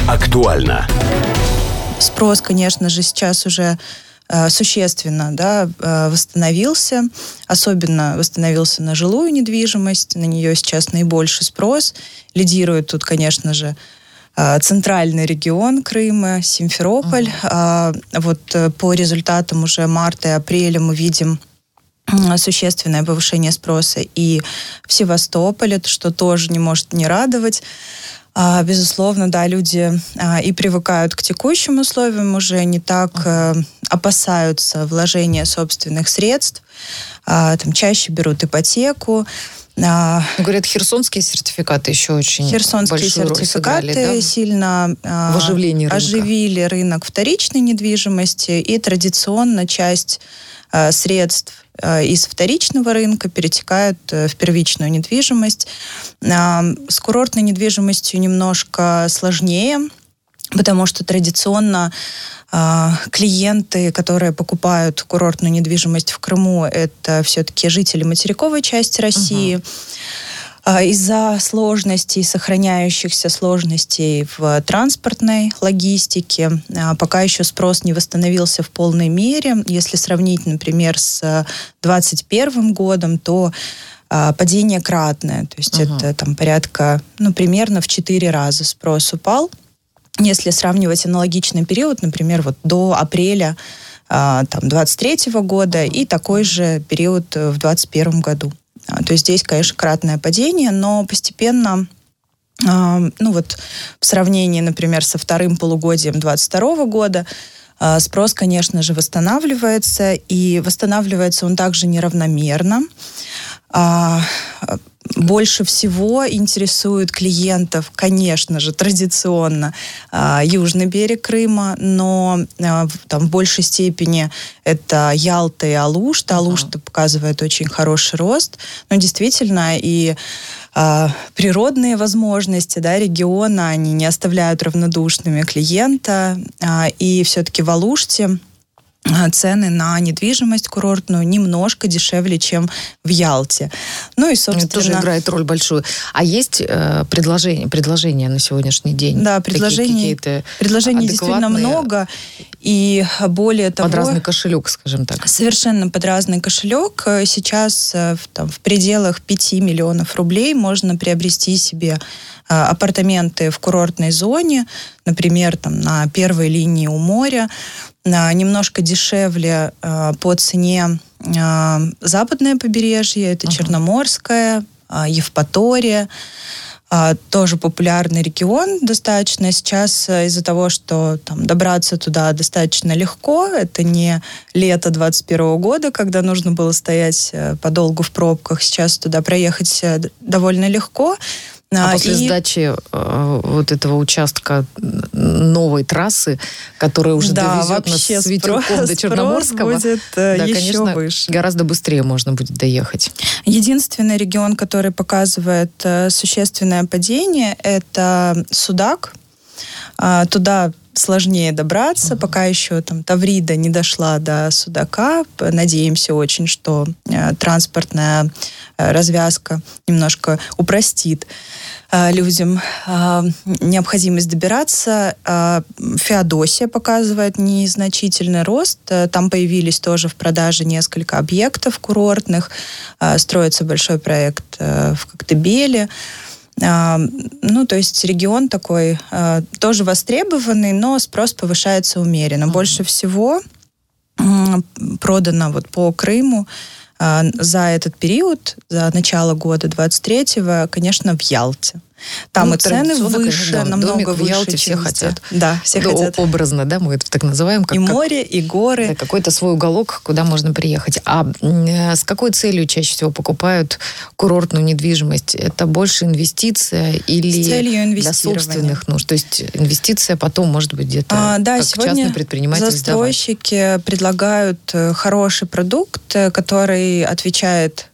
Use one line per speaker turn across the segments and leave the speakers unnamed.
Актуально.
Спрос, конечно же, сейчас уже существенно восстановился. Особенно восстановился на жилую недвижимость. На нее сейчас наибольший спрос. Лидирует тут, конечно же, центральный регион Крыма, Симферополь. Вот по результатам уже марта и апреля мы видим существенное повышение спроса и в Севастополе, что тоже не может не радовать. Безусловно, да, люди и привыкают к текущим условиям, уже не так опасаются вложения собственных средств, там чаще берут ипотеку.
Говорят, херсонские сертификаты еще очень
Херсонские сертификаты
сыграли, да?
Сильно оживили рынок вторичной недвижимости, и традиционно часть средств из вторичного рынка перетекают в первичную недвижимость. С курортной недвижимостью немножко сложнее, потому что традиционно клиенты, которые покупают курортную недвижимость в Крыму, это все-таки жители материковой части России. Из-за сложностей, сохраняющихся сложностей в транспортной логистике, пока еще спрос не восстановился в полной мере. Если сравнить, например, с 2021 годом, то падение кратное. То есть это там порядка, примерно в 4 раза спрос упал. Если сравнивать аналогичный период, например, вот до апреля 2023 года и такой же период в 2021 году. То есть здесь, конечно, кратное падение, но постепенно, в сравнении, например, со вторым полугодием 2022 года, спрос, конечно же, восстанавливается, и восстанавливается он также неравномерно. Больше всего интересует клиентов, конечно же, традиционно южный берег Крыма, но там в большей степени это Ялта и Алушта. Алушта показывает очень хороший рост, но действительно и природные возможности региона, они не оставляют равнодушными клиента, и все-таки в Алуште цены на недвижимость курортную немножко дешевле, чем в Ялте. Ну и, собственно... Это тоже
играет роль большую. А есть предложения на сегодняшний день?
Да, предложений действительно много. И более того...
Под разный кошелек, скажем так.
Совершенно под разный кошелек. Сейчас в пределах 5 миллионов рублей можно приобрести себе апартаменты в курортной зоне, например, на первой линии у моря, немножко дешевле по цене западное побережье, это Черноморское, Евпатория, тоже популярный регион достаточно. Сейчас из-за того, что добраться туда достаточно легко, это не лето 2021 года, когда нужно было стоять подолгу в пробках, сейчас туда проехать довольно легко.
А после сдачи вот этого участка новой трассы, которая уже довезет нас с ветерком до Черноморского,
будет еще выше.
Гораздо быстрее можно будет доехать.
Единственный регион, который показывает существенное падение, это Судак. Туда сложнее добраться, пока еще Таврида не дошла до Судака. Надеемся очень, что транспортная развязка немножко упростит людям необходимость добираться. Феодосия показывает незначительный рост. Там появились тоже в продаже несколько объектов курортных. Строится большой проект в Коктебеле. То есть регион такой тоже востребованный, но спрос повышается умеренно. Больше всего продано по Крыму за этот период, за начало года 23-го, конечно, в Ялте. Там и цены выше, намного выше,
в Ялте все хотят.
Да, все хотят.
Образно, да, мы это так называем.
И море, и горы.
Да, какой-то свой уголок, куда можно приехать. А с какой целью чаще всего покупают курортную недвижимость? Это больше инвестиция или для собственных нужд? То есть инвестиция потом, может быть, где-то как частный предприниматель
застройщики предлагают хороший продукт, который отвечает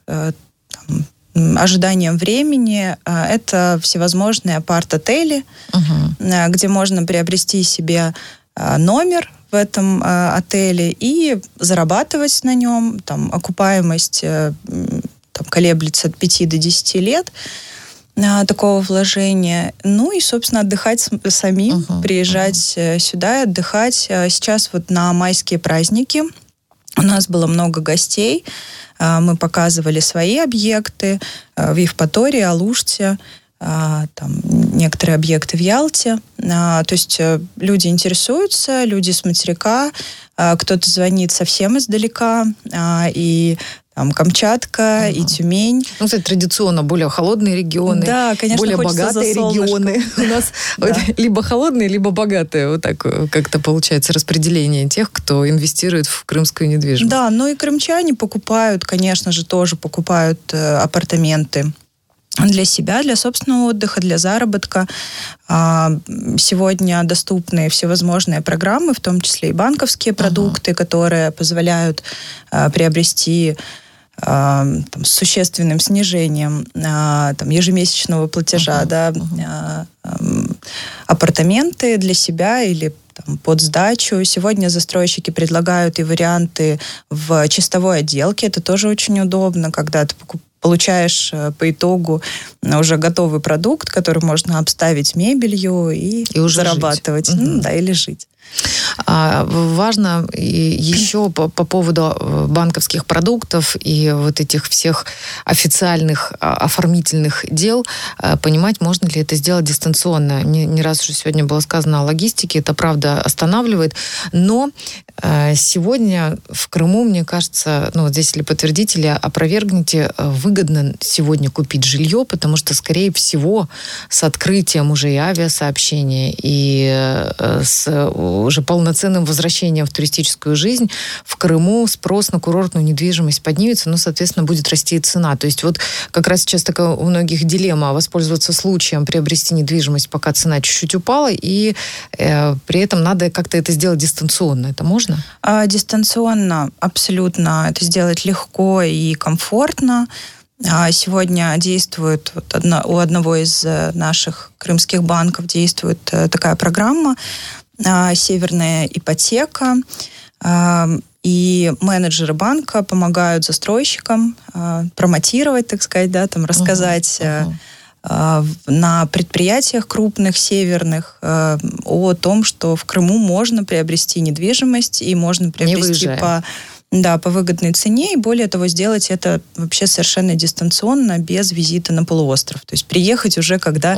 ожиданием времени. Это всевозможные апарт-отели, где можно приобрести себе номер в этом отеле и зарабатывать на нем. Окупаемость колеблется от 5 до 10 лет. такого вложения. Ну и, собственно, отдыхать самим, приезжать сюда и отдыхать. Сейчас вот на майские праздники у нас было много гостей. Мы показывали свои объекты в Евпатории, Алуште, там некоторые объекты в Ялте. То есть люди интересуются, люди с материка, кто-то звонит совсем издалека, и там Камчатка, и Тюмень.
Ну, кстати, традиционно более холодные регионы,
да, конечно,
более богатые регионы. У нас либо холодные, либо богатые. Вот так как-то получается распределение тех, кто инвестирует в крымскую недвижимость.
Да, ну и крымчане покупают, конечно же, тоже покупают апартаменты для себя, для собственного отдыха, для заработка. Сегодня доступны всевозможные программы, в том числе и банковские продукты, которые позволяют приобрести с существенным снижением ежемесячного платежа апартаменты для себя или под сдачу. Сегодня застройщики предлагают и варианты в чистовой отделке. Это тоже очень удобно, когда ты получаешь по итогу уже готовый продукт, который можно обставить мебелью и уже зарабатывать. Или жить.
Важно еще по поводу банковских продуктов и вот этих всех официальных оформительных дел понимать, можно ли это сделать дистанционно. Не раз уже сегодня было сказано о логистике, это правда останавливает, но сегодня в Крыму, мне кажется, вот здесь или подтвердите, или опровергните, выгодно сегодня купить жилье, потому что, скорее всего, с открытием уже и авиасообщения, и с уже полноценным возвращением в туристическую жизнь в Крыму спрос на курортную недвижимость поднимется, соответственно, будет расти и цена. То есть вот как раз сейчас такая у многих дилемма: воспользоваться случаем, приобрести недвижимость, пока цена чуть-чуть упала, и при этом надо как-то это сделать дистанционно. Это можно?
Дистанционно абсолютно это сделать легко и комфортно. Сегодня действует, у одного из наших крымских банков действует такая программа «Северная ипотека», и менеджеры банка помогают застройщикам промотировать, так сказать, рассказать на предприятиях крупных, северных, о том, что в Крыму можно приобрести недвижимость, и можно приобрести по выгодной цене, и более того, сделать это вообще совершенно дистанционно, без визита на полуостров. То есть приехать уже, когда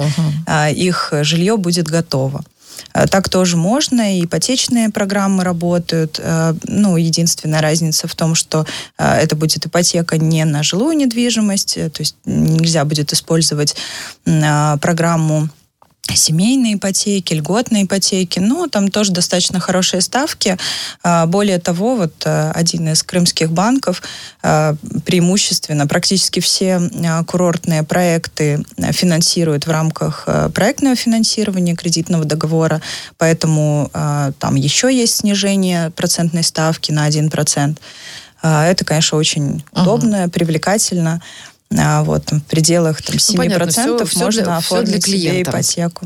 их жилье будет готово. Так тоже можно, и ипотечные программы работают. Единственная разница в том, что это будет ипотека не на жилую недвижимость, то есть нельзя будет использовать программу семейной ипотеки, льготной ипотеки. Там тоже достаточно хорошие ставки. Более того, один из крымских банков преимущественно практически все курортные проекты финансирует в рамках проектного финансирования кредитного договора, поэтому там еще есть снижение процентной ставки на 1%. Это, конечно, очень удобно, привлекательно. В пределах 7% можно оформить себе ипотеку.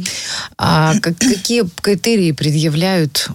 Какие критерии предъявляют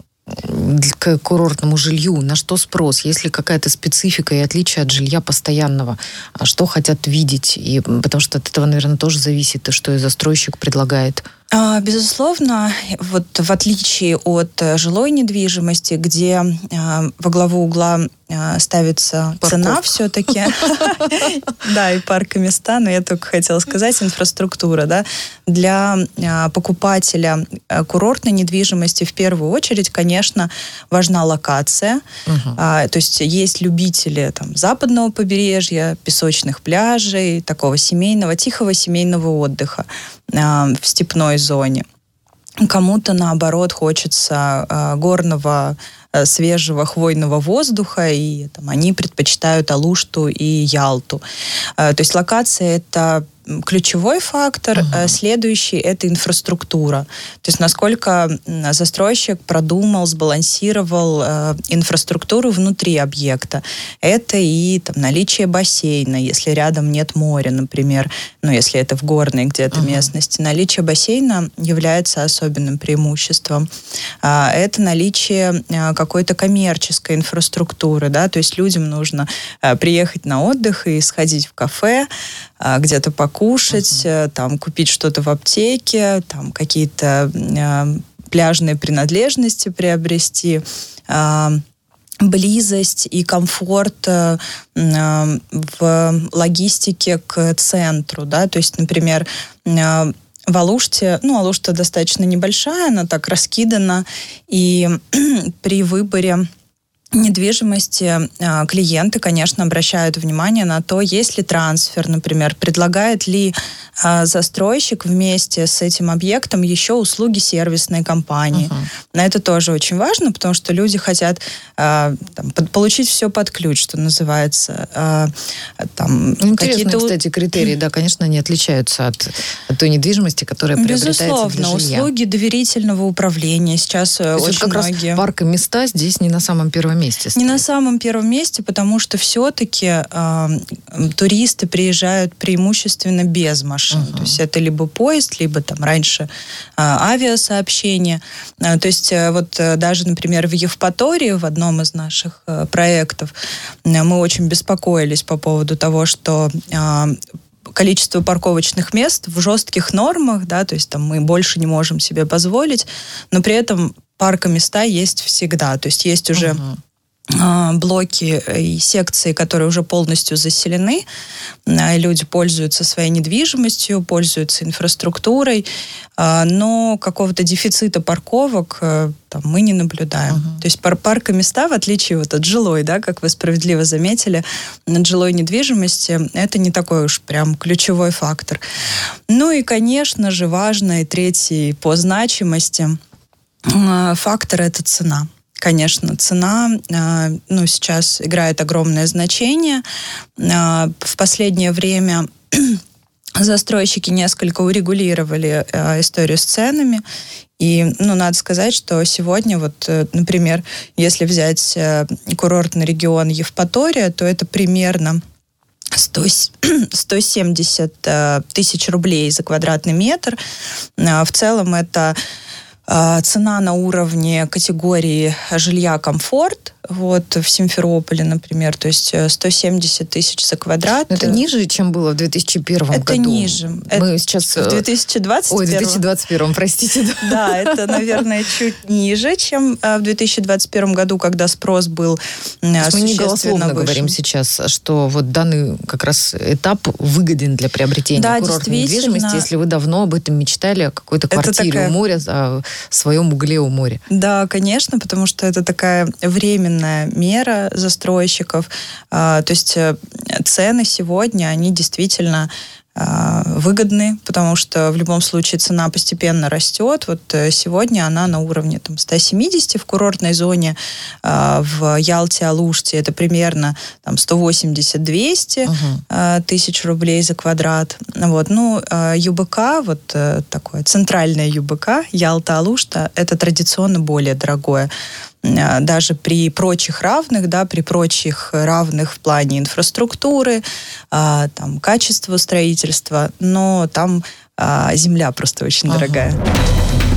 к курортному жилью? На что спрос? Есть ли какая-то специфика и отличие от жилья постоянного? Что хотят видеть? Потому что от этого, наверное, тоже зависит, что и застройщик предлагает.
Безусловно, в отличие от жилой недвижимости, где во главу угла ставится цена все-таки, да, и паркоместа, но я только хотела сказать, инфраструктура, для покупателя курортной недвижимости в первую очередь, конечно, важна локация. То есть есть любители западного побережья, песочных пляжей, такого семейного, тихого семейного отдыха в степной зоне. Кому-то, наоборот, хочется горного, свежего хвойного воздуха, и они предпочитают Алушту и Ялту. То есть локация — это ключевой фактор. Следующий — это инфраструктура. То есть насколько застройщик продумал, сбалансировал инфраструктуру внутри объекта. Это и наличие бассейна, если рядом нет моря, например, если это в горной где-то местности. Наличие бассейна является особенным преимуществом. Это наличие какой-то коммерческой инфраструктуры, да, то есть людям нужно приехать на отдых и сходить в кафе, где-то покушать, там, купить что-то в аптеке, там, какие-то пляжные принадлежности приобрести, близость и комфорт в логистике к центру, да, то есть, например, в Алуште, Алушта достаточно небольшая, она так раскидана, и при выборе недвижимости клиенты, конечно, обращают внимание на то, есть ли трансфер, например, предлагает ли застройщик вместе с этим объектом еще услуги сервисной компании. Это тоже очень важно, потому что люди хотят получить все под ключ, что называется.
Интересные, кстати, критерии, да, конечно, они отличаются от той недвижимости, которая приобретается для жилья.
Безусловно, услуги доверительного управления сейчас очень
как
многие...
раз парк и места здесь не на самом первом месте стоит.
Не на самом первом месте, потому что все-таки туристы приезжают преимущественно без машин. То есть это либо поезд, либо там раньше авиасообщение. То есть вот даже, например, в Евпатории, в одном из наших проектов, мы очень беспокоились по поводу того, что количество парковочных мест в жестких нормах, да, то есть там мы больше не можем себе позволить, но при этом паркоместа есть всегда. То есть есть уже блоки и секции, которые уже полностью заселены. Люди пользуются своей недвижимостью, пользуются инфраструктурой, но какого-то дефицита парковок там мы не наблюдаем. То есть паркоместа, в отличие вот от жилой, да, как вы справедливо заметили, от жилой недвижимости, это не такой уж прям ключевой фактор. Ну и, конечно же, важный третий по значимости фактор – это цена. Конечно, цена сейчас играет огромное значение. В последнее время застройщики несколько урегулировали историю с ценами. И, надо сказать, что сегодня, вот, например, если взять курортный регион Евпатория, то это примерно 170 тысяч рублей за квадратный метр. В целом это цена на уровне категории жилья «Комфорт», вот в Симферополе, например, то есть 170 тысяч за квадрат.
Но это ниже, чем было в 2001 году?
Это ниже.
Мы сейчас...
В 2021.
Ой, в 2021, простите.
Да, это, наверное, чуть ниже, чем в 2021 году, когда спрос был существенно выше. Мы не голословно
говорим сейчас, что вот данный как раз этап выгоден для приобретения курортной недвижимости, если вы давно об этом мечтали, о какой-то квартире у моря, о своем угле у моря.
Да, конечно, потому что это такая временная мера застройщиков. То есть цены сегодня, они действительно выгодны, потому что в любом случае цена постепенно растет. Вот сегодня она на уровне 170 в курортной зоне, в Ялте, Алуште это примерно 180-200 тысяч рублей за квадрат. Вот. ЮБК, вот такое центральное ЮБК, Ялта, Алушта, это традиционно более дорогое. Даже при прочих равных, да, при прочих равных в плане инфраструктуры, качества строительства, но там земля просто очень дорогая.